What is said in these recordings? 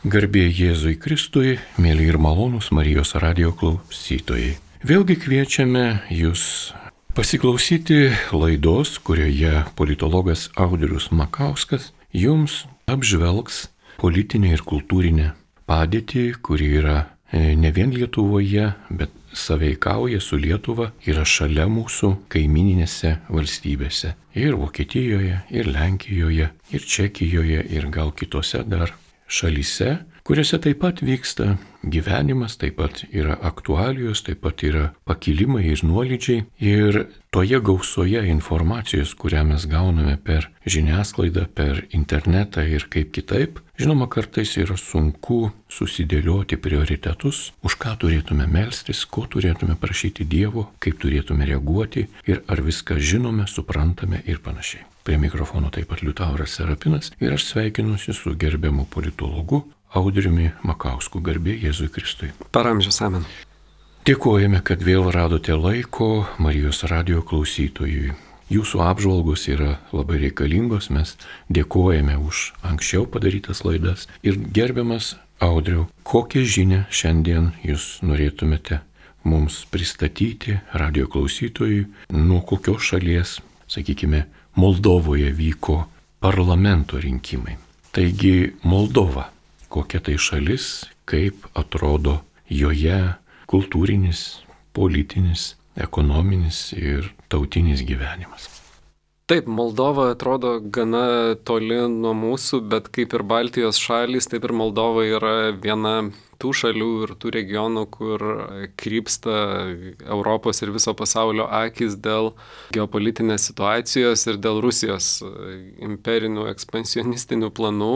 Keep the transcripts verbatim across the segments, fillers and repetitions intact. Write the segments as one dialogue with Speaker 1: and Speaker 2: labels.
Speaker 1: Garbė Jėzui Kristui, mėly ir malonūs Marijos radijo klausytojai. Vėlgi kviečiame jūs pasiklausyti laidos, kurioje politologas Audrius Makauskas jums apžvelgs politinę ir kultūrinę padėtį, kuri yra ne vien Lietuvoje, bet sąveikauja su Lietuva, yra šalia mūsų kaimininėse valstybėse. Ir Vokietijoje, ir Lenkijoje, ir Čekijoje, ir gal kitose dar šalyse, kuriuose taip pat vyksta gyvenimas, taip pat yra aktualijos, taip pat yra pakilimai ir nuolydžiai. Ir toje gausoje informacijos, kurią mes gauname per žiniasklaidą, per internetą ir kaip kitaip, žinoma, kartais yra sunku susidėlioti prioritetus, už ką turėtume melstis, ko turėtume prašyti Dievo, kaip turėtume reaguoti ir ar viską žinome, suprantame ir panašiai. Prie mikrofono taip pat Liutauras Serapinas ir aš sveikinuosi su gerbiamu politologu Audriumi Makausku. Garbė Jėzui Kristui.
Speaker 2: Per amžius, amen.
Speaker 1: Dėkojame, kad vėl radote laiko Marijos radijo klausytojui. Jūsų apžvalgos yra labai reikalingos, mes dėkojame už anksčiau padarytas laidas. Ir gerbiamas Audriau, kokią žinią šiandien jūs norėtumėte mums pristatyti radijo klausytojui, nuo kokios šalies, sakykime, Moldovoje vyko parlamento rinkimai. Taigi Moldova, kokia tai šalis, kaip atrodo joje kultūrinis, politinis, ekonominis ir tautinis gyvenimas.
Speaker 2: Taip, Moldova atrodo gana toli nuo mūsų, bet kaip ir Baltijos šalys, taip ir Moldova yra viena tų šalių ir tų regionų, kur krypsta Europos ir viso pasaulio akis dėl geopolitinės situacijos ir dėl Rusijos imperinių ekspansionistinių planų.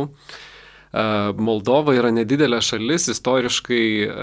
Speaker 2: Moldova yra nedidelė šalis, istoriškai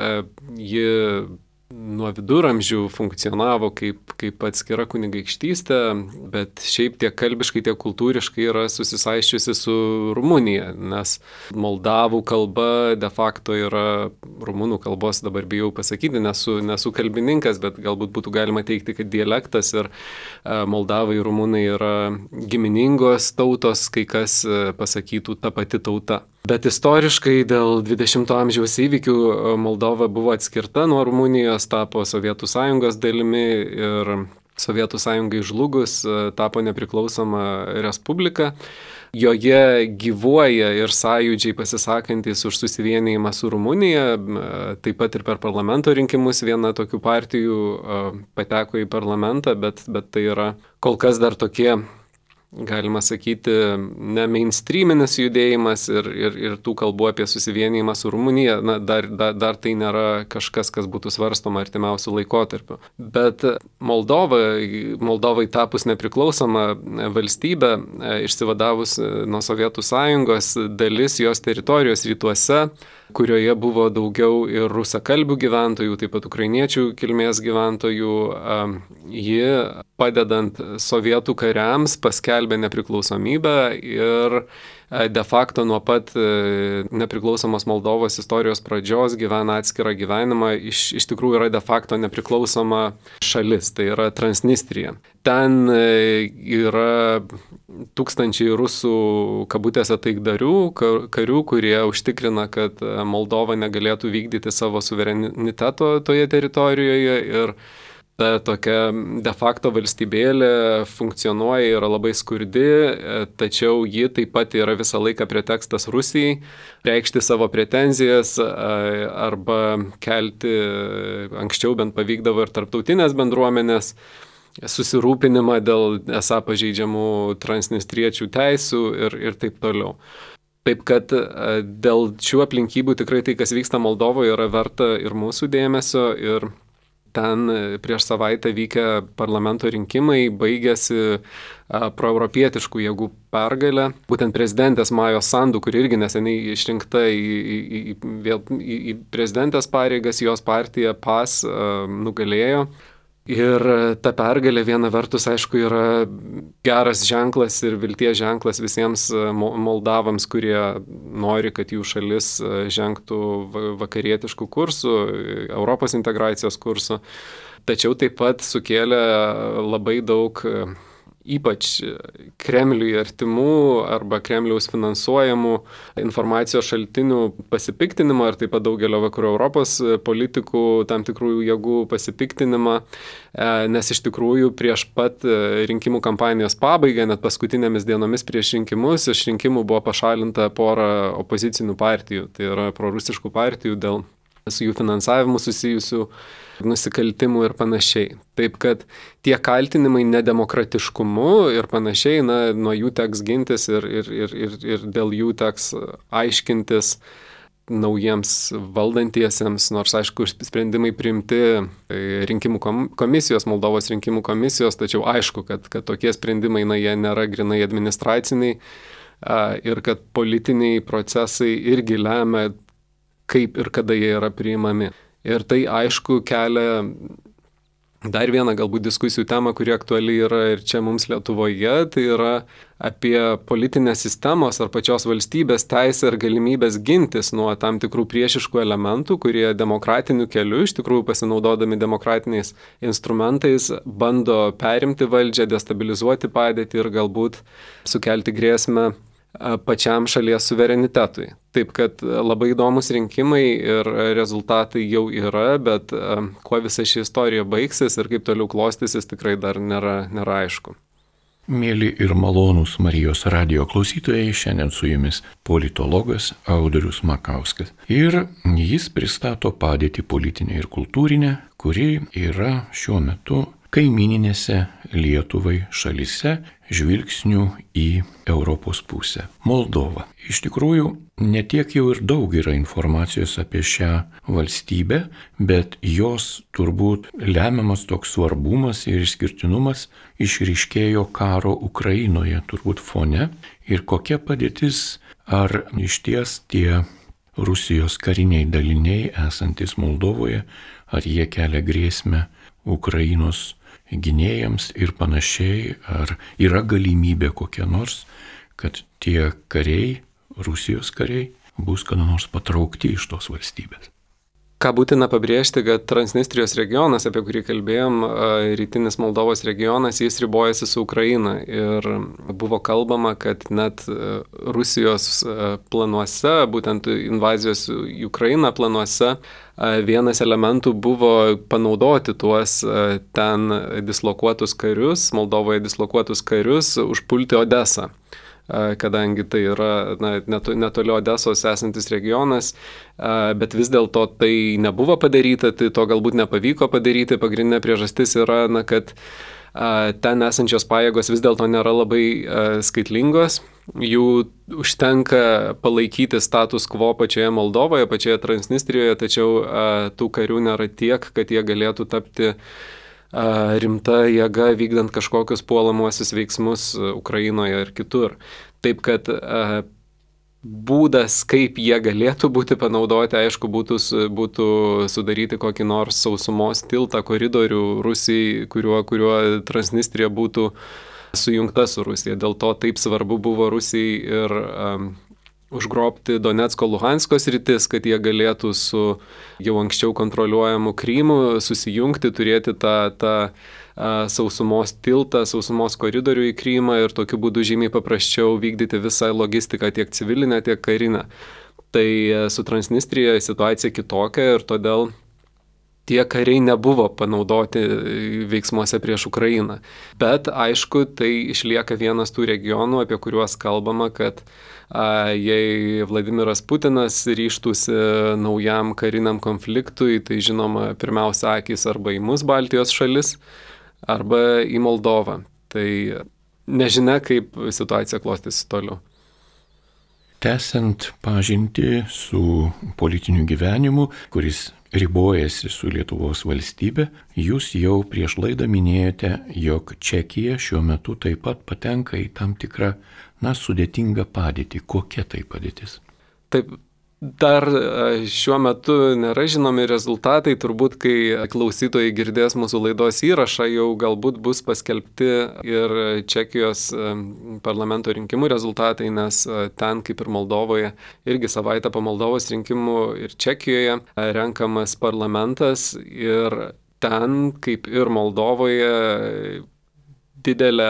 Speaker 2: ji nuo viduramžių funkcionavo kaip, kaip atskira kunigaikštystė, bet šiaip tiek kalbiškai, tiek kultūriškai yra susisaiščiusi su Rumunija, nes moldavų kalba de facto yra rumunų kalbos, dabar bijau pasakyti, nesu, nesu kalbininkas, bet galbūt būtų galima teikti, kad dialektas ir moldavai ir rumunai yra giminingos tautos, kai kas pasakytų ta pati tauta. Bet istoriškai dėl dvidešimto amžiaus įvykių Moldova buvo atskirta nuo Rumunijos, tapo Sovietų sąjungos dalimi ir Sovietų sąjungai žlugus tapo nepriklausoma respublika. Joje gyvuoja ir sąjūdžiai pasisakantis už susivienijimą su Rumunija, taip pat ir per parlamento rinkimus viena tokių partijų pateko į parlamentą, bet, bet tai yra kol kas dar tokie, galima sakyti, ne mainstreaminis judėjimas ir, ir, ir tų kalbų apie susivienijimą su Rumunija, na, dar, dar, dar tai nėra kažkas, kas būtų svarstoma artimiausių laikotarpių. Bet Moldova, Moldovai tapus nepriklausoma valstybė, išsivadavus nuo Sovietų sąjungos, dalis jos teritorijos rytuose, kurioje buvo daugiau ir rusakalbių gyventojų, taip pat ukrainiečių kilmės gyventojų, ji padedant sovietų kariams paskelbė nepriklausomybę ir de facto nuo pat nepriklausomos Moldovos istorijos pradžios gyvena atskirą gyvenimą, iš, iš tikrųjų yra de facto nepriklausoma šalis, tai yra Transnistrija. Ten yra tūkstančiai rusų kabutėse taikdarių, karių, kurie užtikrina, kad Moldova negalėtų vykdyti savo suvereniteto toje teritorijoje ir ta tokia de facto valstybėlė funkcionuoja, yra labai skurdi, tačiau ji taip pat yra visą laiką pretekstas Rusijai reikšti savo pretenzijas arba kelti, anksčiau bent pavykdavo ir tarptautinės bendruomenės, susirūpinimą dėl esą pažeidžiamų transnistriečių teisių ir, ir taip toliau. Taip kad dėl šių aplinkybių tikrai tai, kas vyksta Moldovoje, yra verta ir mūsų dėmesio ir ten prieš savaitę vykę parlamento rinkimai baigėsi proeuropietiškų jėgų pergalę. Būtent prezidentės Majos Sandu, kuri irgi neseniai išrinkta į, į, į, vėl į, į prezidentės pareigas, jos partija P A S nugalėjo. Ir ta pergalė viena vertus, aišku, yra geras ženklas ir vilties ženklas visiems Moldavams, kurie nori, kad jų šalis žengtų vakarietiškų kursų, Europos integracijos kursų. Tačiau taip pat sukėlė labai daug ypač Kremliui artimų arba Kremliaus finansuojamų informacijos šaltinių pasipiktinimą ir taip pat daugelio vakarų Europos politikų tam tikrų jėgų pasipiktinimą, nes iš tikrųjų prieš pat rinkimų kampanijos pabaigą, net paskutinėmis dienomis prieš rinkimus, iš rinkimų buvo pašalinta pora opozicinių partijų, tai yra prorusiškų partijų dėl su jų finansavimu susijusių nusikaltimų ir panašiai. Taip kad tie kaltinimai nedemokratiškumu ir panašiai, na, nuo jų teks gintis ir, ir, ir, ir, ir dėl jų teks aiškintis naujiems valdantiesiems, nors aišku, sprendimai priimti rinkimų komisijos, Moldovos rinkimų komisijos, tačiau aišku, kad, kad tokie sprendimai, na, jie nėra grinai administraciniai ir kad politiniai procesai irgi lemia, kaip ir kada jie yra priimami. Ir tai aišku kelia dar vieną galbūt diskusijų temą, kuri aktuali yra ir čia mums Lietuvoje, tai yra apie politinės sistemos ar pačios valstybės teisę ir galimybės gintis nuo tam tikrų priešiškų elementų, kurie demokratiniu keliu, iš tikrųjų pasinaudodami demokratiniais instrumentais, bando perimti valdžią, destabilizuoti padėtį ir galbūt sukelti grėsmę pačiam šalies suverenitetui. Taip kad labai įdomus rinkimai ir rezultatai jau yra, bet kuo visa ši istorija baigsis ir kaip toliau klostysis, tikrai dar nėra, nėra aišku.
Speaker 1: Mėly ir malonūs Marijos radijo klausytojai, šiandien su jumis politologas Audrius Makauskas. Ir jis pristato padėtį politinę ir kultūrinę, kuri yra šiuo metu kaimininėse Lietuvai šalise žvilgsnių į Europos pusę. Moldova. Iš tikrųjų, netiek jau ir daug yra informacijos apie šią valstybę, bet jos turbūt lemiamas toks svarbumas ir išskirtinumas išryškėjo karo Ukrainoje turbūt fone ir kokia padėtis, ar išties tie Rusijos kariniai daliniai esantis Moldovoje, ar jie kelia grėsmę Ukrainos gynėjams ir panašiai, ar yra galimybė kokia nors, kad tie kariai, Rusijos kariai, bus kada nors patraukti iš tos valstybės.
Speaker 2: Ką būtina pabrėžti, kad Transnistrijos regionas, apie kurį kalbėjom, rytinis Moldovos regionas, jis ribojasi su Ukraina ir buvo kalbama, kad net Rusijos planuose, būtent invazijos į Ukrainą planuose, vienas elementų buvo panaudoti tuos ten dislokuotus karius, Moldovoje dislokuotus karius, užpulti Odesą. Kadangi tai yra na, netoli Odesos esantis regionas, bet vis dėlto tai nebuvo padaryta, tai to galbūt nepavyko padaryti. Pagrindinė priežastis yra, na, kad ten esančios pajėgos vis dėlto nėra labai skaitlingos, jų užtenka palaikyti status quo pačioje Moldovoje, pačioje Transnistrijoje, tačiau tų karių nėra tiek, kad jie galėtų tapti rimta jėga vykdant kažkokius puolamuosius veiksmus Ukrainoje ir kitur. Taip kad būdas, kaip jie galėtų būti panaudoti, aišku, būtų, būtų sudaryti kokį nors sausumos tiltą, koridorių Rusijai, kuriuo, kuriuo Transnistrija būtų sujungta su Rusija. Dėl to taip svarbu buvo Rusijai ir um, užgrobti Donecko, Luhansko sritis, kad jie galėtų su jau anksčiau kontroliuojamu Krymu susijungti, turėti tą, tą a, sausumos tiltą, sausumos koridorių į Krymą ir tokiu būdu žymiai paprasčiau vykdyti visą logistiką tiek civilinę, tiek karinę. Tai su Transnistrija situacija kitokia ir todėl tie kariai nebuvo panaudoti veiksmuose prieš Ukrainą. Bet aišku, tai išlieka vienas tų regionų, apie kuriuos kalbama, kad a, jei Vladimiras Putinas ryžtųsi naujam kariniam konfliktui, tai žinoma, pirmiausia akys arba į mus Baltijos šalis, arba į Moldovą. Tai nežinia, kaip situacija klostysi toliau.
Speaker 1: Tęsiant pažintį su politiniu gyvenimu, kuris ribojasi su Lietuvos valstybe, jūs jau prieš laidą minėjote, jog Čekija šiuo metu taip pat patenka į tam tikrą, na, sudėtingą padėtį. Kokia tai padėtis?
Speaker 2: Taip, dar šiuo metu nėra žinomi rezultatai, turbūt kai klausytojai girdės mūsų laidos įrašą, jau galbūt bus paskelbti ir Čekijos parlamento rinkimų rezultatai, nes ten, kaip ir Moldovoje, irgi savaitę po Moldovos rinkimų ir Čekijoje renkamas parlamentas ir ten, kaip ir Moldovoje, didelę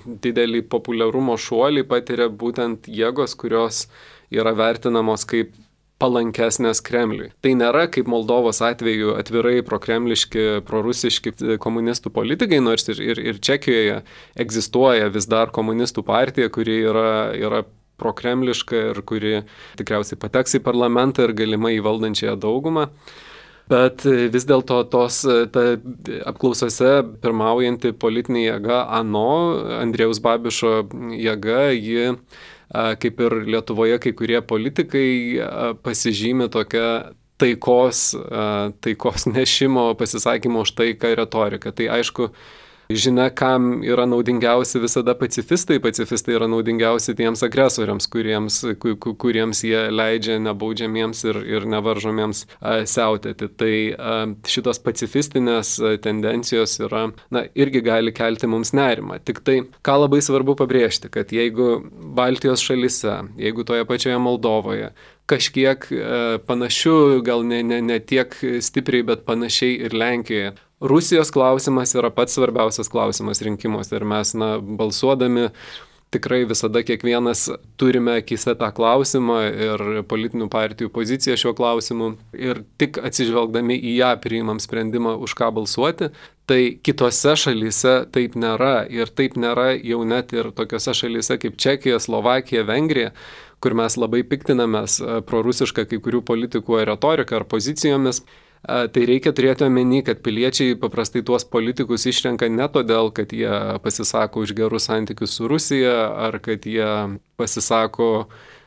Speaker 2: didelį populiarumo šuolį patiria būtent jėgos, kurios yra vertinamos kaip palankesnės Kremliui. Tai nėra kaip Moldovos atveju atvirai prokremliški, prorusiški komunistų politikai, nors ir, ir, ir Čekijoje egzistuoja vis dar komunistų partija, kuri yra, yra prokremliška ir kuri tikriausiai pateks į parlamentą ir galimai į valdančiąją daugumą. Bet vis dėlto tos ta, apklausose pirmaujanti politinė jėga ANO, Andrėjaus Babišo jėga, ji kaip ir Lietuvoje kai kurie politikai pasižymi tokia taikos, taikos nešimo pasisakymo už taiką retorika. Tai aišku, žinia, kam yra naudingiausi visada pacifistai. Pacifistai yra naudingiausi tiems agresoriams, kuriems, kuriems jie leidžia nebaudžiamiems ir, ir nevaržomiems siautėti. Tai šitos pacifistinės tendencijos yra, na, irgi gali kelti mums nerimą. Tik tai, ką labai svarbu pabrėžti, kad jeigu Baltijos šalyse, jeigu toje pačioje Moldovoje, kažkiek panašių, gal ne, ne, ne tiek stipriai, bet panašiai ir Lenkijoje, Rusijos klausimas yra pats svarbiausias klausimas rinkimuose ir mes, na, balsuodami tikrai visada kiekvienas turime akise tą klausimą ir politinių partijų poziciją šiuo klausimu ir tik atsižvelgdami į ją priimam sprendimą, už ką balsuoti. Tai kitose šalyse taip nėra ir taip nėra jau net ir tokiose šalyse kaip Čekija, Slovakija, Vengrija, kur mes labai piktinamės prorusišką kai kurių politikų retoriką ar pozicijomis. Tai reikia turėti omeny, kad piliečiai paprastai tuos politikus išrenka ne todėl, kad jie pasisako už gerus santykius su Rusija ar kad jie pasisako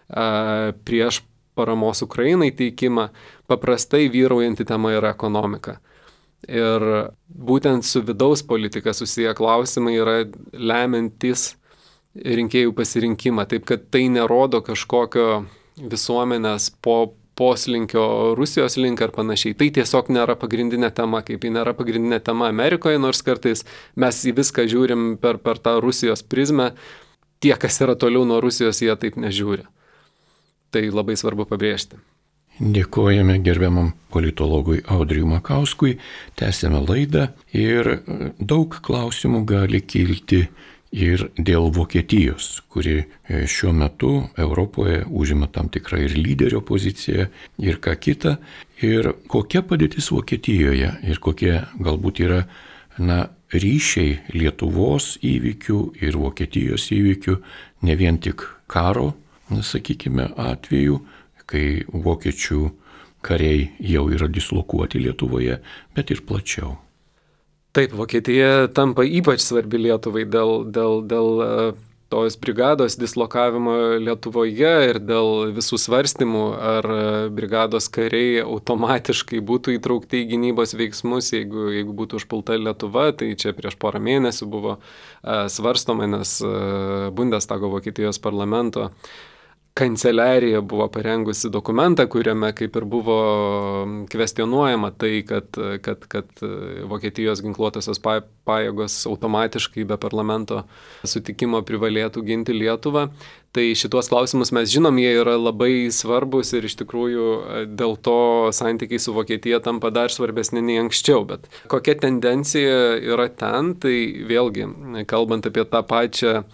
Speaker 2: prieš paramos Ukrainai teikimą. Paprastai vyraujanti tema yra ekonomika. Ir būtent su vidaus politika susiję klausimai yra lemiantis rinkėjų pasirinkimą. Taip kad tai nerodo kažkokio visuomenės po poslinkio Rusijos link ar panašiai. Tai tiesiog nėra pagrindinė tema, kaip ji nėra pagrindinė tema Amerikoje, nors kartais mes į viską žiūrim per, per tą Rusijos prizmę. Tie, kas yra toliau nuo Rusijos, jie taip nežiūri. Tai labai svarbu pabrėžti.
Speaker 1: Dėkojame gerbiamam politologui Audriui Makauskui, tęsėme laidą ir daug klausimų gali kilti ir dėl Vokietijos, kuri šiuo metu Europoje užima tam tikrą ir lyderio poziciją ir ką kita. Ir kokia padėtis Vokietijoje ir kokie galbūt yra, na, ryšiai Lietuvos įvykių ir Vokietijos įvykių, ne vien tik karo, sakykime, atveju, kai vokiečių kariai jau yra dislokuoti Lietuvoje, bet ir plačiau.
Speaker 2: Taip, Vokietija tampa ypač svarbi Lietuvai dėl, dėl, dėl tos brigados dislokavimo Lietuvoje ir dėl visų svarstymų, ar brigados kariai automatiškai būtų įtraukti į gynybos veiksmus, jeigu, jeigu būtų užpulta Lietuva. Tai čia prieš porą mėnesių buvo svarstoma, nes Bundestago Vokietijos parlamento kanceliarija buvo parengusi dokumentą, kuriame kaip ir buvo kvestionuojama tai, kad, kad, kad Vokietijos ginkluotosios pajėgos automatiškai be parlamento sutikimo privalėtų ginti Lietuvą. Tai šitos klausimus mes žinom, jie yra labai svarbus ir iš tikrųjų dėl to santykiai su Vokietija tampa dar svarbesni nei anksčiau. Bet kokia tendencija yra ten, tai vėlgi, kalbant apie tą pačią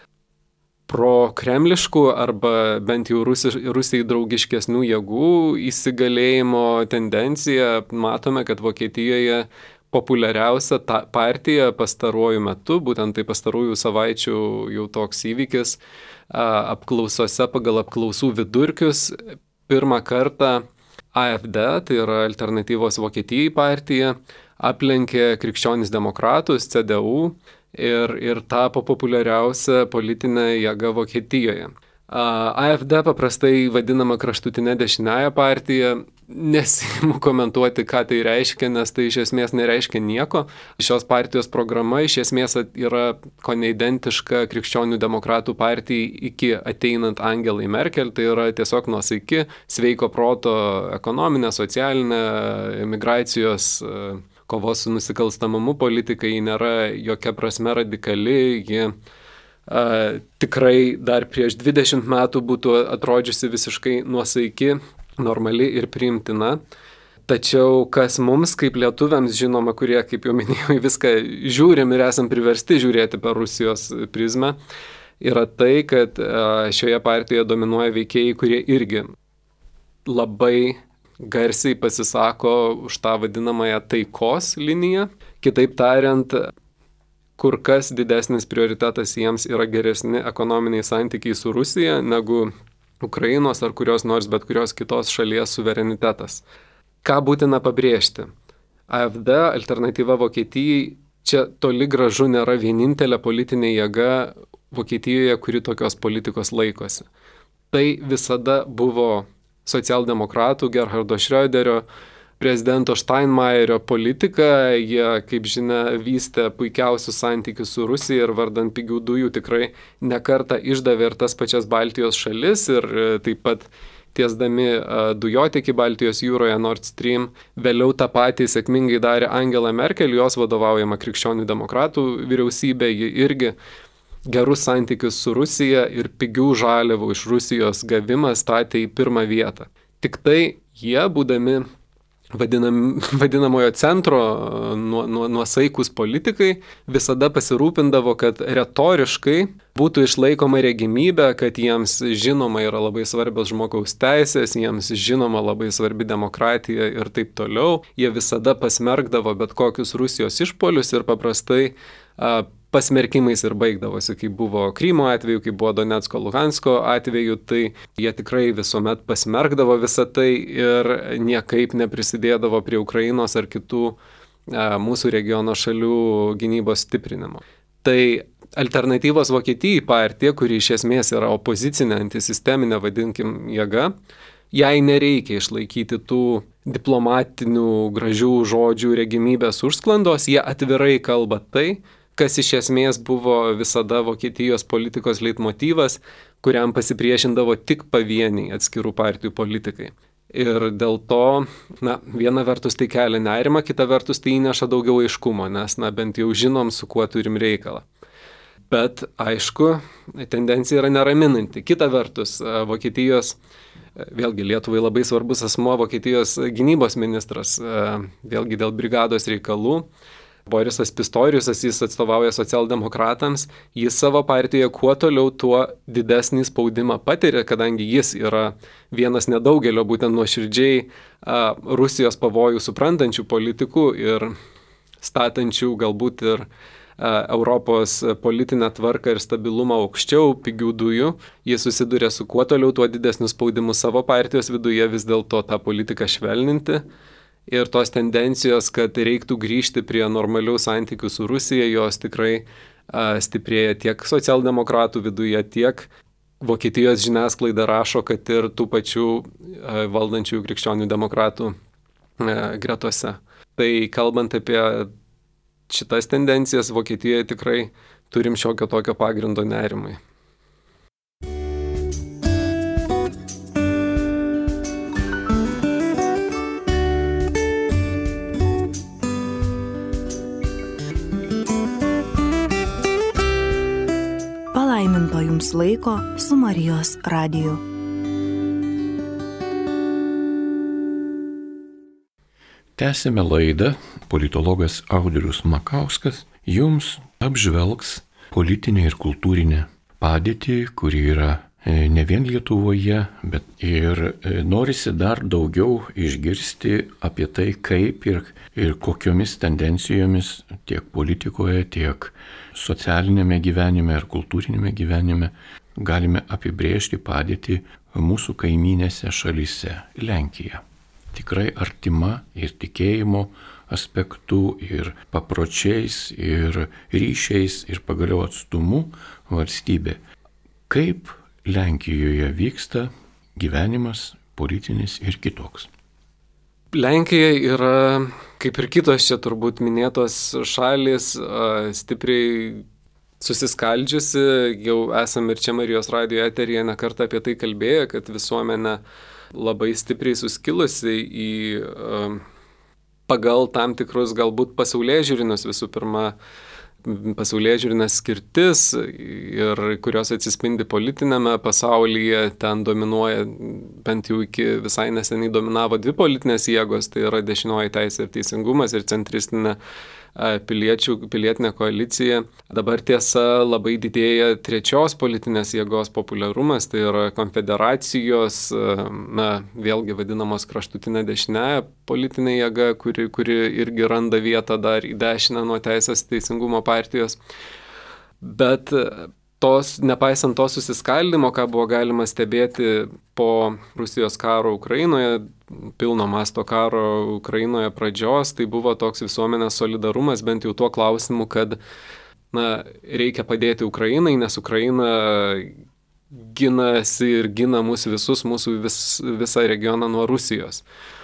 Speaker 2: pro-kremliškų arba bent jau Rusi, Rusijai draugiškesnių jėgų įsigalėjimo tendenciją, matome, kad Vokietijoje populiariausia ta partija pastaruoju metu, būtent tai pastarųjų savaičių jau toks įvykis, apklausose pagal apklausų vidurkius pirmą kartą A F D, tai yra Alternatyvos Vokietijai partija, aplenkė krikščionis demokratus, C D U, ir, ir tapo populiariausia politinė jėga Vokietijoje. A F D paprastai vadinama kraštutinė dešiniąja partija, nesiimu komentuoti, ką tai reiškia, nes tai iš esmės nereiškia nieko. Šios partijos programa iš esmės yra kone identiška krikščionių demokratų partijai iki ateinant Angelai Merkel, tai yra tiesiog nuosaiki, sveiko proto ekonominė, socialinė, migracijos, kovos su nusikalstamumu politika, ji nėra jokia prasme radikali, ji uh, tikrai dar prieš dvidešimt metų būtų atrodžiusi visiškai nuosaiki, normali ir priimtina. Tačiau kas mums kaip lietuviams žinoma, kurie, kaip jau minėjau, viską žiūrim ir esam priversti žiūrėti per Rusijos prizmę, yra tai, kad šioje partijoje dominuoja veikėjai, kurie irgi labai garsiai pasisako už tą vadinamąją taikos liniją. Kitaip tariant, kur kas didesnis prioritetas jiems yra geresni ekonominiai santykiai su Rusija negu Ukrainos ar kurios nors bet kurios kitos šalies suverenitetas. Ką būtina pabrėžti? A F D, alternatyva Vokietijai, čia toli gražu nėra vienintelė politinė jėga Vokietijoje, kuri tokios politikos laikosi. Tai visada buvo socialdemokratų Gerhardo Schröderio, prezidento Steinmeierio politika. Jie, kaip žinia, vystė puikiausius santykius su Rusija ir vardan pigių dujų tikrai nekartą išdavė ir tas pačias Baltijos šalis ir taip pat tiesdami dujotiekį Baltijos jūroje Nord Stream. Vėliau tą patį sėkmingai darė Angela Merkel, jos vadovaujama krikščionių demokratų vyriausybė. Ji irgi gerus santykius su Rusija ir pigių žaliavų iš Rusijos gavimą statė į pirmą vietą. Tik tai jie, būdami vadinam, vadinamojo centro nuo, nuo, nuosaikus politikai, visada pasirūpindavo, kad retoriškai būtų išlaikoma regimybė, kad jiems žinoma yra labai svarbios žmogaus teisės, jiems žinoma labai svarbi demokratija ir taip toliau. Jie visada pasmerkdavo bet kokius Rusijos išpolius ir paprastai a, pasmerkimais ir baigdavosi, kaip buvo Krymo atveju, kaip buvo Donecko, Luhansko atveju, tai jie tikrai visuomet pasmerkdavo visą tai ir niekaip neprisidėdavo prie Ukrainos ar kitų a, mūsų regiono šalių gynybos stiprinimo. Tai alternatyvos Vokietijai partija, kuri iš esmės yra opozicinė, antisisteminė, vadinkim, jėga, jai nereikia išlaikyti tų diplomatinių gražių žodžių regimybės užsklandos, jie atvirai kalba tai, kas iš esmės buvo visada Vokietijos politikos leitmotyvas, kuriam pasipriešindavo tik pavieniai atskirų partijų politikai. Ir dėl to, na, viena vertus tai kelia nerimą, kita vertus tai įneša daugiau aiškumo, nes, na, bent jau žinom, su kuo turim reikalą. Bet, aišku, tendencija yra neraminanti. Kita vertus, Vokietijos, vėlgi Lietuvai labai svarbus asmuo, Vokietijos gynybos ministras, vėlgi dėl brigados reikalų, Borisas Pistoriusas, jis atstovauja socialdemokratams, jis savo partijoje kuo toliau, tuo didesnį spaudimą patiria, kadangi jis yra vienas nedaugelio būtent nuoširdžiai a, Rusijos pavojų suprantančių politikų ir statančių galbūt ir a, Europos politinę tvarką ir stabilumą aukščiau pigių dujų. Jis susiduria su kuo toliau, tuo didesniu spaudimu savo partijos viduje vis dėlto tą politiką švelninti. Ir tos tendencijos, kad reiktų grįžti prie normalių santykių su Rusija, jos tikrai a, stiprėja tiek socialdemokratų viduje, tiek Vokietijos žiniasklaida rašo, kad ir tų pačių a, valdančiųjų krikščionių demokratų a, gretose. Tai kalbant apie šitas tendencijas, Vokietijoje tikrai turim šiokio tokio pagrindo nerimui.
Speaker 3: Palaiminto jums laiko su Marijos radiju.
Speaker 1: Tęsime laidą. Politologas Audrius Makauskas jums apžvelgs politinę ir kultūrinę padėtį, kuri yra ne vien Lietuvoje, bet ir norisi dar daugiau išgirsti apie tai, kaip ir, ir kokiomis tendencijomis tiek politikoje, tiek socialinėme gyvenime ir kultūrinėme gyvenime galime apibrėžti padėtį mūsų kaimynėse šalyse. Lenkija. Tikrai artima ir tikėjimo aspektų, ir papročiais, ir ryšiais, ir pagaliau atstumu valstybė. Kaip Lenkijoje vyksta gyvenimas politinis ir kitoks?
Speaker 2: Lenkija yra, kaip ir kitos čia turbūt minėtos šalis, stipriai susiskaldžiusi. Jau esame ir čia Marijos radijo eteryje ne kartą apie tai kalbėję, kad visuomenė labai stipriai suskilusi į pagal tam tikrus galbūt pasaulėžiūrinius visų pirma pasaulėžiūrinė skirtis ir kurios atsispindi politinėme pasaulyje, ten dominuoja, bent jau iki visai neseniai dominavo dvi politinės jėgos, tai yra dešinioji teisė ir teisingumas ir centristinė piliečių, pilietinė koalicija. Dabar tiesa labai didėja trečios politinės jėgos populiarumas, tai yra konfederacijos, na, vėlgi vadinamos kraštutinė dešinė politinė jėga, kuri, kuri irgi randa vietą dar į dešinę nuo Teisės teisingumo partijos. Bet tos, nepaisant to susiskaldimo, ką buvo galima stebėti po Rusijos karo Ukrainoje, pilno masto karo Ukrainoje pradžios, tai buvo toks visuomenės solidarumas, bent jau tuo klausimu, kad na, reikia padėti Ukrainai, nes Ukraina ginasi ir gina mūsų visus, mūsų vis, visą regioną nuo Rusijos.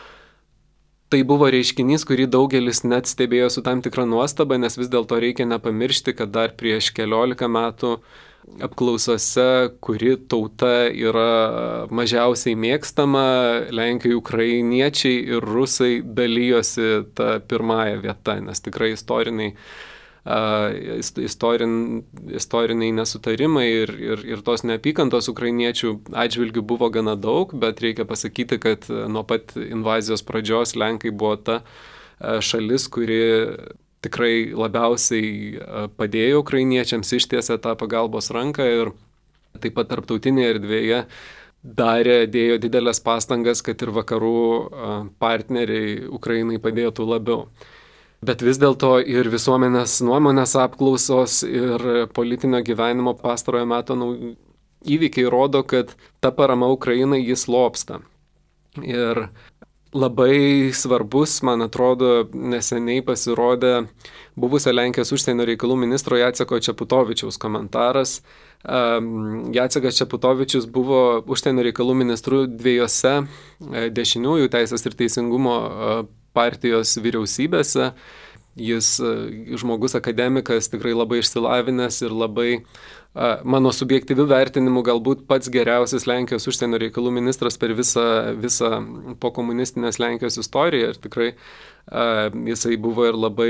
Speaker 2: Tai buvo reiškinys, kurį daugelis net stebėjo su tam tikra nuostaba, nes vis dėlto reikia nepamiršti, kad dar prieš keliolika metų apklausose, kuri tauta yra mažiausiai mėgstama, Lenkijoje ukrainiečiai ir rusai dalyjosi tą pirmąją vietą, nes tikrai istoriniai, uh, istorin, istoriniai nesutarimai ir, ir, ir tos neapykantos ukrainiečių atžvilgių buvo gana daug, bet reikia pasakyti, kad nuo pat invazijos pradžios Lenkai buvo ta uh, šalis, kuri tikrai labiausiai padėjo ukrainiečiams, ištiesė tą pagalbos ranką ir taip pat tarptautinėje erdvėje darė, dėjo didelės pastangas, kad ir vakarų partneriai Ukrainai padėtų labiau. Bet vis dėlto ir visuomenės nuomonės apklausos ir politinio gyvenimo pastarojo meto įvykiai rodo, kad ta parama Ukrainai jis lopsta. Ir labai svarbus, man atrodo, neseniai pasirodė buvusio Lenkijos užsienio reikalų ministro Jaceko Čeputovičiaus komentaras. Jacekas Čeputovičius buvo užsienio reikalų ministru dviejose dešiniųjų Teisės ir teisingumo partijos vyriausybėse. Jis žmogus akademikas, tikrai labai išsilavinęs ir labai, mano subjektyvių vertinimų, galbūt pats geriausias Lenkijos užsienio reikalų ministras per visą, visą pokomunistinės Lenkijos istoriją. Ir tikrai jisai buvo ir labai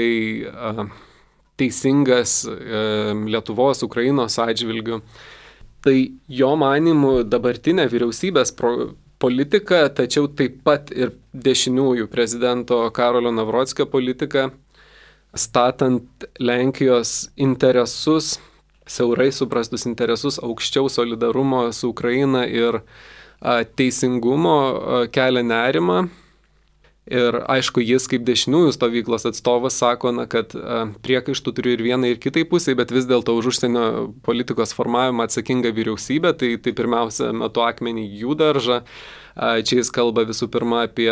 Speaker 2: teisingas Lietuvos, Ukrainos atžvilgių. Tai jo manymu dabartinė vyriausybės pro, politika, tačiau taip pat ir dešiniųjų prezidento Karolio Navrockio politika, statant Lenkijos interesus, siaurai suprastus interesus aukščiau solidarumo su Ukraina ir a, teisingumo a, kelia nerimą. Ir aišku, jis kaip dešiniųjų stovyklos atstovas sako, na, kad a, priekaištų turiu ir vienai, ir kitai pusiai, bet vis dėlto už užsienio politikos formavimą atsakinga vyriausybė, tai, tai pirmiausia metu akmenį jų daržą. A, čia jis kalba visų pirma apie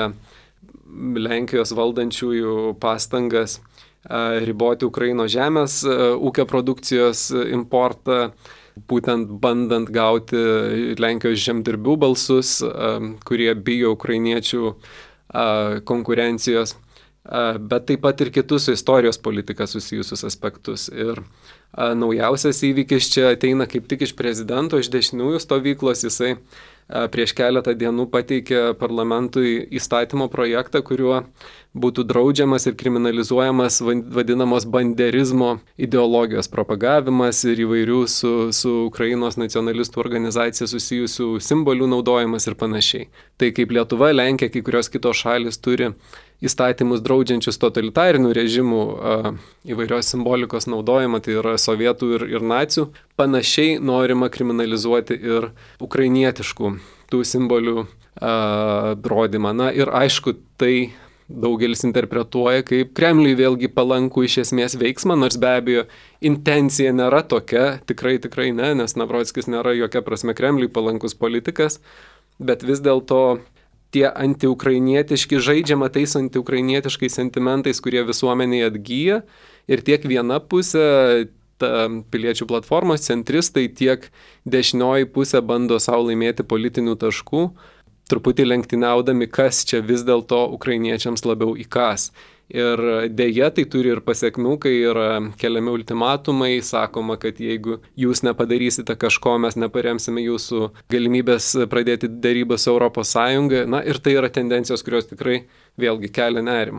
Speaker 2: Lenkijos valdančiųjų pastangas riboti Ukrainos žemės ūkio produkcijos importą, būtent bandant gauti Lenkijos žemdirbių balsus, kurie bijo ukrainiečių konkurencijos, bet taip pat ir kitus su istorijos politika susijusius aspektus. Ir naujausias įvykis čia ateina kaip tik iš prezidento, iš dešiniųjų stovyklos. Jisai prieš keletą dienų pateikė parlamentui įstatymo projektą, kuriuo būtų draudžiamas ir kriminalizuojamas vadinamos banderizmo ideologijos propagavimas ir įvairių su, su Ukrainos nacionalistų organizacija susijusių simbolių naudojimas ir panašiai. Tai kaip Lietuva, Lenkija, kai kurios kitos šalis turi įstatymus draudžiančius totalitarinių režimų a, įvairios simbolikos naudojimą, tai yra sovietų ir, ir nacių, panašiai norima kriminalizuoti ir ukrainietiškų tų simbolių a, rodymą. Na ir aišku, tai daugelis interpretuoja kaip Kremliui vėlgi palankų iš esmės veiksmą, nors be abejo intencija nėra tokia, tikrai, tikrai ne, nes Navrockis nėra jokia prasme Kremliui palankus politikas, bet vis dėlto tie antiukrainietiški, žaidžiama tais antiukrainietiškais sentimentais, kurie visuomenėje atgyja, ir tiek viena pusė, ta piliečių platformos centristai, tiek dešinioji pusė bando savo laimėti politinių taškų, truputį lenktyniaudami, kas čia vis dėlto ukrainiečiams labiau įkas. Ir dėja tai turi ir pasiekmių, kai yra keliami ultimatumai, sakoma, kad jeigu jūs nepadarysite kažko, mes neparemsime jūsų galimybės pradėti dėrybas su Europos Sąjunga. Na ir tai yra tendencijos, kurios tikrai vėlgi kelia nerimą.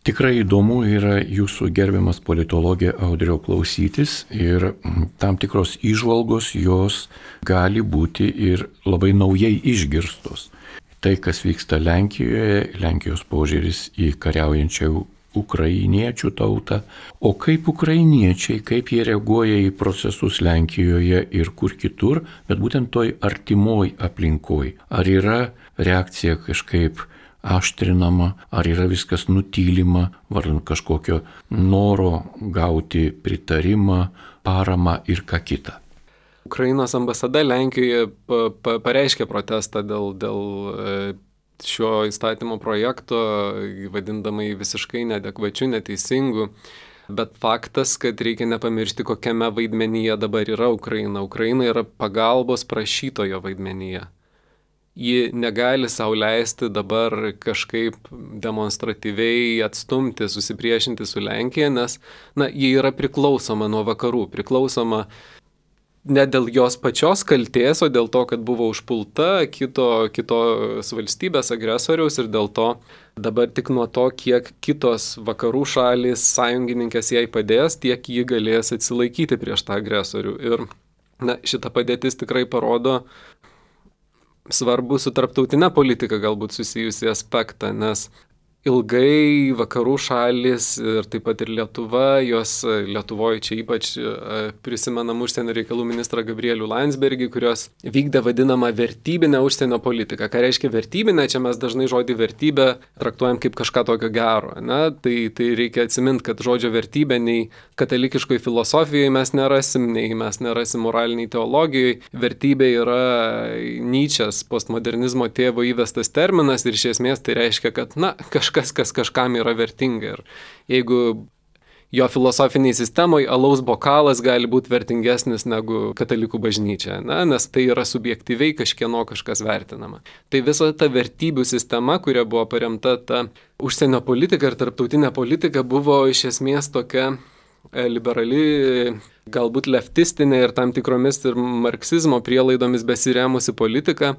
Speaker 1: Tikrai įdomu yra jūsų gerbiamas politologė Audriau klausytis ir tam tikros įžvalgos jos gali būti ir labai naujai išgirstos. Tai, kas vyksta Lenkijoje, Lenkijos požiūris į kariaujančią ukrainiečių tautą, o kaip ukrainiečiai, kaip jie reaguoja į procesus Lenkijoje ir kur kitur, bet būtent toj artimoj aplinkoj. Ar yra reakcija kažkaip aštrinama, ar yra viskas nutylima, vardan kažkokio noro gauti pritarimą, paramą ir ką kitą.
Speaker 2: Ukrainos ambasada Lenkijoje pa, pa, pareiškė protestą dėl, dėl šio įstatymo projekto, vadindama jį visiškai neadekvačiu, neteisingu. Bet faktas, kad reikia nepamiršti, kokiame vaidmenyje dabar yra Ukraina. Ukraina yra pagalbos prašytojo vaidmenyje. Ji negali sau leisti dabar kažkaip demonstratyviai atstumti, susipriešinti su Lenkija, nes na, ji yra priklausoma nuo vakarų, priklausoma ne dėl jos pačios kaltės, o dėl to, kad buvo užpulta kito, kitos valstybės agresoriaus ir dėl to dabar tik nuo to, kiek kitos vakarų šalys sąjungininkės jai padės, tiek ji galės atsilaikyti prieš tą agresorių. Ir na, šita padėtis tikrai parodo svarbu su tarptautinė politika galbūt susijusi aspektą, nes ilgai vakarų šalis ir taip pat ir Lietuva, jos Lietuvoje čia ypač prisimenam užsienio reikalų ministrą Gabrielių Landsbergį, kurios vykdė vadinamą vertybinę užsienio politiką. Ką reiškia vertybinė? Čia mes dažnai žodį vertybę traktuojam kaip kažką tokio gero. Na, tai, tai reikia atsiminti, kad žodžio vertybė nei katalikiškoje filosofijoje mes nerasim, nei mes nerasim moraliniai teologijoje. Vertybė yra Nyčės postmodernizmo tėvo įvestas terminas ir iš esmės tai reiškia, kad na, kažkas Kas, kas kažkam yra vertinga. Ir jeigu jo filosofiniai sistemoje alaus bokalas gali būti vertingesnis negu katalikų bažnyčia, na, nes tai yra subjektyviai kažkieno kažkas vertinama. Tai visa ta vertybių sistema, kuria buvo paremta ta užsienio politika ir tarptautinė politika, buvo iš esmės tokia liberali, galbūt leftistinė ir tam tikromis ir marksizmo prielaidomis besirėmusi politika,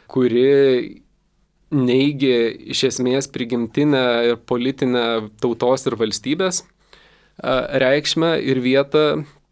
Speaker 2: kuri neigė iš esmės prigimtinę ir politinę tautos ir valstybės reikšmę ir vietą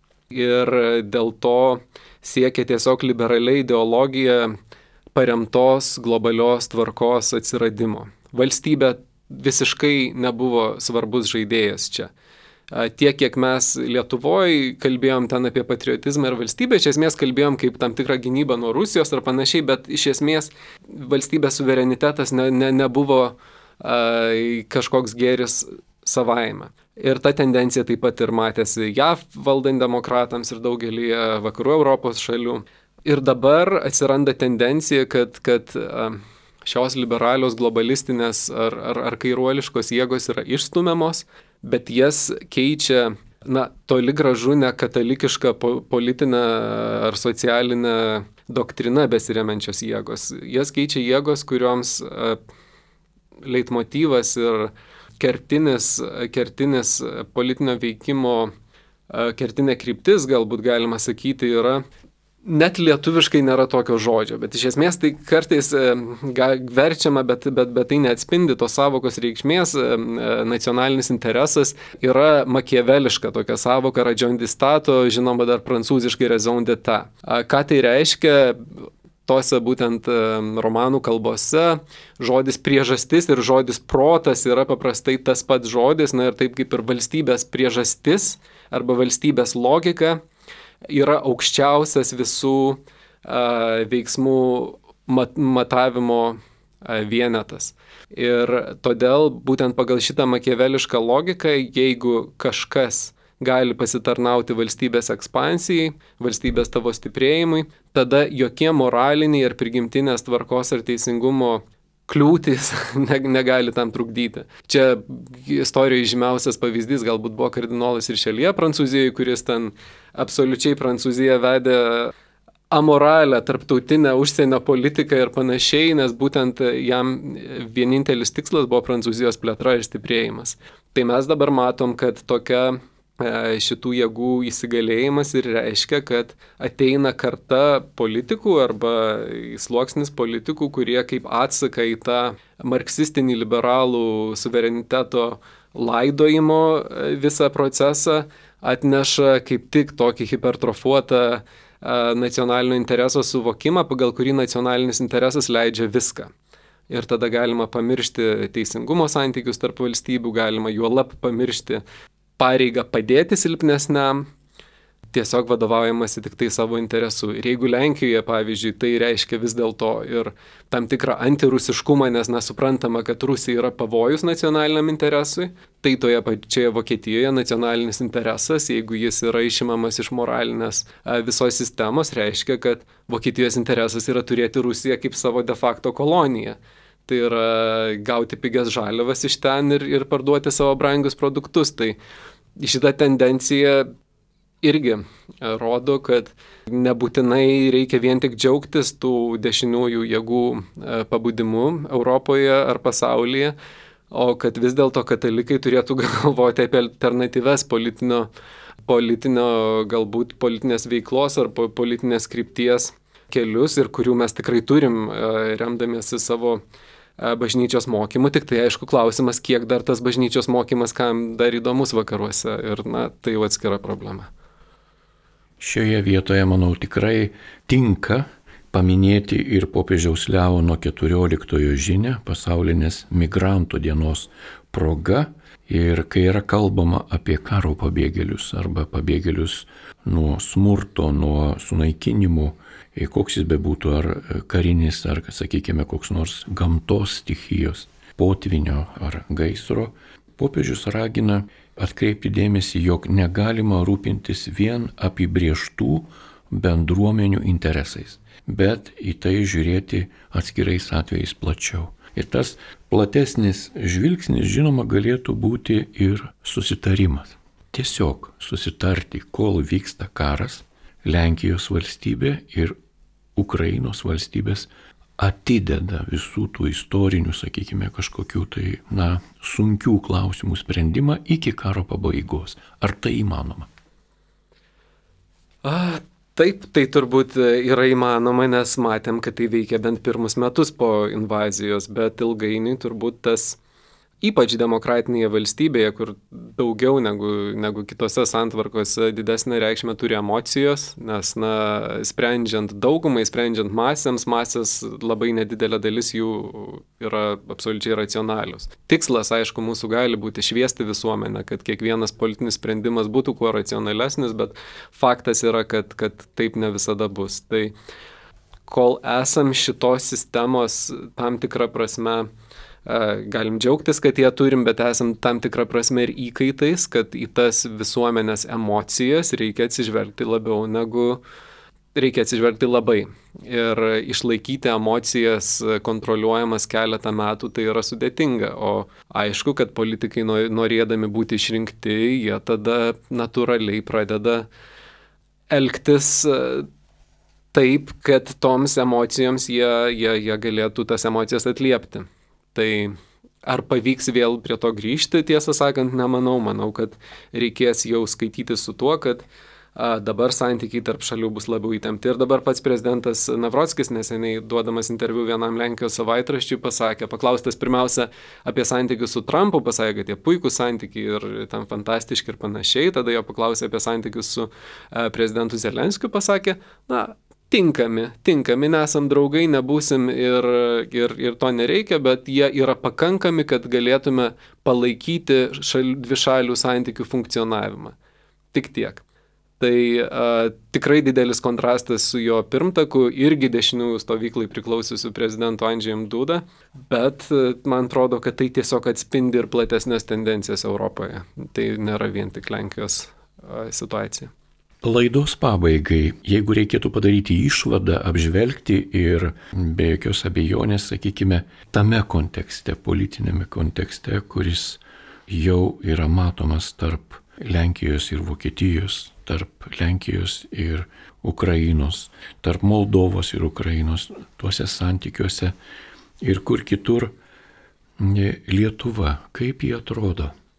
Speaker 2: ir dėl to siekė tiesiog liberaliai ideologija paremtos globalios tvarkos atsiradimo. Valstybė visiškai nebuvo svarbus žaidėjas čia. Tiek, kiek mes Lietuvoje kalbėjom ten apie patriotizmą ir valstybę, iš esmės kalbėjom kaip tam tikrą gynybą nuo Rusijos ar panašiai, bet iš esmės valstybės suverenitetas ne, ne, nebuvo a, kažkoks gėris savaime. Ir ta tendencija taip pat ir matėsi J A V valdant demokratams ir daugelį vakarų Europos šalių. Ir dabar atsiranda tendencija, kad, kad a, šios liberalios globalistinės ar, ar, ar kairuoliškos jėgos yra išstumiamos, bet jas keičia, na, toli gražu ne katalikiška po, politinė ar socialinė doktrina besiremenčios jėgos. Jas keičia jėgos, kurioms a, leitmotyvas ir kertinis, kertinis politinio veikimo, a, kertinė kryptis, galbūt galima sakyti, yra. Net lietuviškai nėra tokio žodžio, bet iš esmės tai kartais e, ga, verčiama, bet, bet, bet tai neatspindi tos savokos reikšmės. E, nacionalinis interesas yra makiaveliška tokia savoka, ragion di Stato, žinoma dar prancūziškai raison d'etat. Ką tai reiškia? Tose būtent romanų kalbose žodis priežastis ir žodis protas yra paprastai tas pats žodis, na ir taip kaip ir valstybės priežastis arba valstybės logika yra aukščiausias visų a, veiksmų mat, matavimo a, vienetas. Ir todėl būtent pagal šitą makiavelišką logiką, jeigu kažkas gali pasitarnauti valstybės ekspansijai, valstybės tavo stiprėjimui, tada jokie moraliniai ir prigimtinės tvarkos ir teisingumo kliūtis negali tam trukdyti. Čia istorijoje žymiausias pavyzdys galbūt buvo kardinolas Rišeljė Prancūzijoje, kuris ten absoliučiai Prancūziją vedė amoralią tarptautinę užsienio politiką ir panašiai, nes būtent jam vienintelis tikslas buvo Prancūzijos plėtra ir stiprėjimas. Tai mes dabar matom, kad tokia šitų jėgų įsigalėjimas ir reiškia, kad ateina karta politikų arba sluoksnis politikų, kurie kaip atsaką į tą marksistinį liberalų suvereniteto laidojimo visą procesą atneša kaip tik tokį hipertrofuotą nacionalinio intereso suvokimą, pagal kurį nacionalinis interesas leidžia viską. Ir tada galima pamiršti teisingumo santykius tarp valstybių, galima juolab pamiršti pareigą padėti silpnesniam, tiesiog vadovaujamasi tik tai savo interesu. Ir jeigu Lenkijoje, pavyzdžiui, tai reiškia vis dėlto ir tam tikrą antirusiškumą, nes nesuprantama, kad Rusija yra pavojus nacionaliniam interesui, tai toje pačioje Vokietijoje nacionalinis interesas, jeigu jis yra išimamas iš moralinės visos sistemos, reiškia, kad Vokietijos interesas yra turėti Rusiją kaip savo de facto koloniją. Tai yra gauti pigias žaliavas iš ten ir, ir parduoti savo brangius produktus. Tai šita tendencija irgi rodo, kad nebūtinai reikia vien tik džiaugtis tų dešiniųjų jėgų pabudimu Europoje ar pasaulyje, o kad vis dėlto katalikai turėtų galvoti apie alternatyves politinio, politinio galbūt politinės veiklos ar politinės krypties kelius, ir kurių mes tikrai turim remdamiesi savo bažnyčios mokymu, tik tai aišku klausimas, kiek dar tas bažnyčios mokymas kam dar įdomus vakaruose, ir na, tai jau atskira problema.
Speaker 1: Šioje vietoje, manau, tikrai tinka paminėti ir popiežiaus Leono keturioliktojo žinią pasaulinės migrantų dienos proga, ir kai yra kalbama apie karo pabėgėlius arba pabėgėlius nuo smurto, nuo sunaikinimų, koks jis bebūtų, ar karinis, ar, sakykime, koks nors gamtos stichijos, potvinio ar gaisro, popiežius ragina atkreipti dėmesį, jog negalima rūpintis vien apibrieštų bendruomenių interesais, bet į tai žiūrėti atskirais atvejais plačiau. Ir tas platesnis žvilgsnis, žinoma, galėtų būti ir susitarimas. Tiesiog susitarti, kol vyksta karas, Lenkijos valstybė ir Ukrainos valstybės atideda visų tų istorinių, sakykime, kažkokių tai, na, sunkių klausimų sprendimą iki karo pabaigos. Ar tai įmanoma?
Speaker 2: A, taip, tai turbūt yra įmanoma, nes matėm, kad tai veikia bent pirmus metus po invazijos, bet ilgainiui turbūt tas, ypač demokratinėje valstybėje, kur daugiau negu, negu kitose santvarkose didesnė reikšmė turi emocijos, nes, na, sprendžiant daugumai, sprendžiant masėms, masės labai nedidelė dalis jų yra absoliučiai racionalius. Tikslas, aišku, mūsų gali būti šviesti visuomenę, kad kiekvienas politinis sprendimas būtų kuo racionalesnis, bet faktas yra, kad, kad taip ne visada bus. Tai kol esam šitos sistemos tam tikrą prasme, galim džiaugtis, kad jie turim, bet esam tam tikrą prasme ir įkaitais, kad į tas visuomenės emocijas reikia atsižvelgti labiau negu reikia atsižvelgti labai. Ir išlaikyti emocijas kontroliuojamas keletą metų tai yra sudėtinga, o aišku, kad politikai norėdami būti išrinkti, jie tada natūraliai pradeda elgtis taip, kad toms emocijoms jie, jie, jie galėtų tas emocijas atliepti. Tai ar pavyks vėl prie to grįžti, tiesą sakant, nemanau. Manau, kad reikės jau skaityti su tuo, kad a, dabar santykiai tarp šalių bus labiau įtempti. Ir dabar pats prezidentas Navrockis neseniai duodamas interviu vienam Lenkijos savaitraščiui pasakė, paklaustas pirmiausia apie santykius su Trumpu, pasakė, kad jie puikūs santykiai ir ten fantastiški ir panašiai. Tada jo paklausė apie santykius su a, prezidentu Zelenskiu, pasakė, na, Tinkami, tinkami, nesam draugai, nebūsim ir, ir, ir to nereikia, bet jie yra pakankami, kad galėtume palaikyti šal, dvišalių santykių funkcionavimą. Tik tiek. Tai a, tikrai didelis kontrastas su jo pirmtaku, irgi dešiniųjų stovyklai priklausiusiu prezidentu Andžejum Duda, bet man atrodo, kad tai tiesiog atspindi ir platesnės tendencijas Europoje. Tai nėra vien tik Lenkijos a, situacija.
Speaker 1: Laidos pabaigai, jeigu reikėtų padaryti išvadą, apžvelgti ir be jokios abejonės, sakykime, tame kontekste, politinėme kontekste, kuris jau yra matomas tarp Lenkijos ir Vokietijos, tarp Lenkijos ir Ukrainos, tarp Moldovos ir Ukrainos, tuose santykiuose ir kur kitur, Lietuva, kaip jie atrodo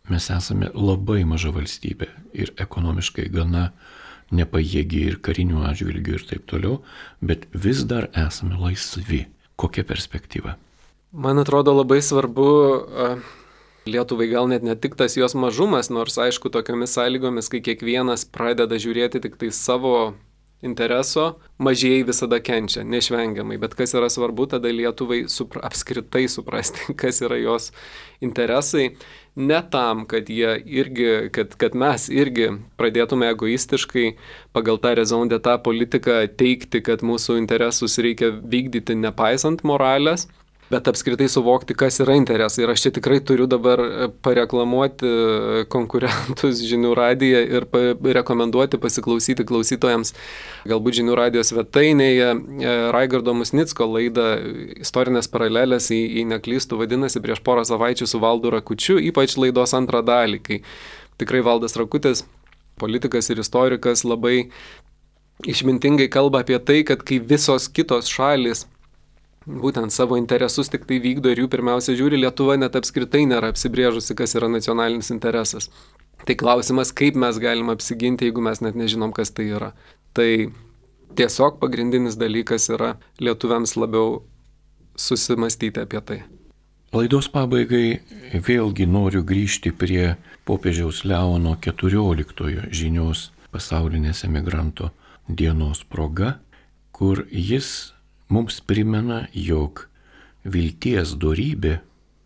Speaker 1: mes esame labai maža valstybė ir ekonomiškai gana nepajėgi ir karinių atžvilgių ir taip toliau, bet vis dar esame laisvi. Kokia perspektyva?
Speaker 2: Man atrodo labai svarbu Lietuvai gal net ne tik tas jos mažumas, nors aišku tokiomis sąlygomis, kai kiekvienas pradeda žiūrėti tik tai savo intereso, mažieji visada kenčia, neišvengiamai. Bet kas yra svarbu, tada Lietuvai supra, apskritai suprasti, kas yra jos interesai, ne tam, kad, jie irgi, kad, kad mes irgi pradėtume egoistiškai pagal tą raison d'etat politiką teikti, kad mūsų interesus reikia vykdyti nepaisant moralės, bet apskritai suvokti, kas yra interesai. Ir aš čia tikrai turiu dabar pareklamuoti konkurentus Žinių radiją ir rekomenduoti pasiklausyti klausytojams galbūt Žinių radijos svetainėje Raigardo Musnicko laidą Istorinės paralelės, į, į neklystų, vadinasi, prieš porą savaičių su Valdu Rakučiu, ypač laidos antrą dalį, kai tikrai Valdas Rakutis, politikas ir istorikas, labai išmintingai kalba apie tai, kad kai visos kitos šalis būtent savo interesus tik tai vykdo ir jų pirmiausia žiūri, Lietuva net apskritai nėra apsibrėžusi, kas yra nacionalinis interesas. Tai klausimas, kaip mes galime apsiginti, jeigu mes net nežinom, kas tai yra. Tai tiesiog pagrindinis dalykas yra lietuviams labiau susimastyti apie tai.
Speaker 1: Laidos pabaigai vėlgi noriu grįžti prie popiežiaus Leono keturioliktojo žinios pasaulinės emigranto dienos proga, kur jis mums primena, jog vilties dorybė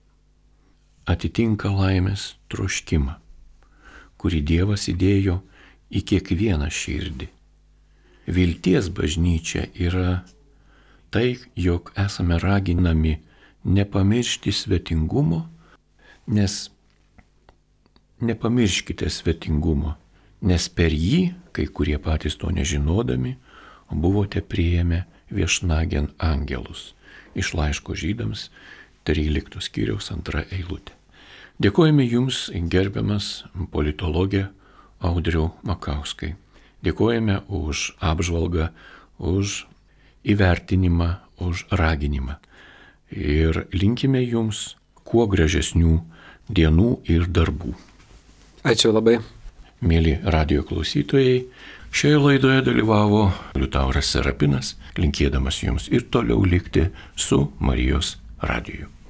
Speaker 1: atitinka laimės troškimą, kurį Dievas įdėjo į kiekvieną širdį. Vilties bažnyčia yra tai, jog esame raginami nepamiršti svetingumo, nes nepamirškite svetingumo, nes per jį, kai kurie patys to nežinodami, buvote priėmę viešnagėn angelus. Iš laiško Žydams trylikto skyriaus antra eilutė. Dėkojame Jums, gerbiamas politologė Audriau Makauskai. Dėkojame už apžvalgą, už įvertinimą, už raginimą. Ir linkime Jums kuo gražesnių dienų ir darbų.
Speaker 2: Ačiū labai.
Speaker 1: Mėly radijo klausytojai, šioje laidoje dalyvavo Liutauras Serapinas, linkėdamas Jums ir toliau likti su Marijos radiju.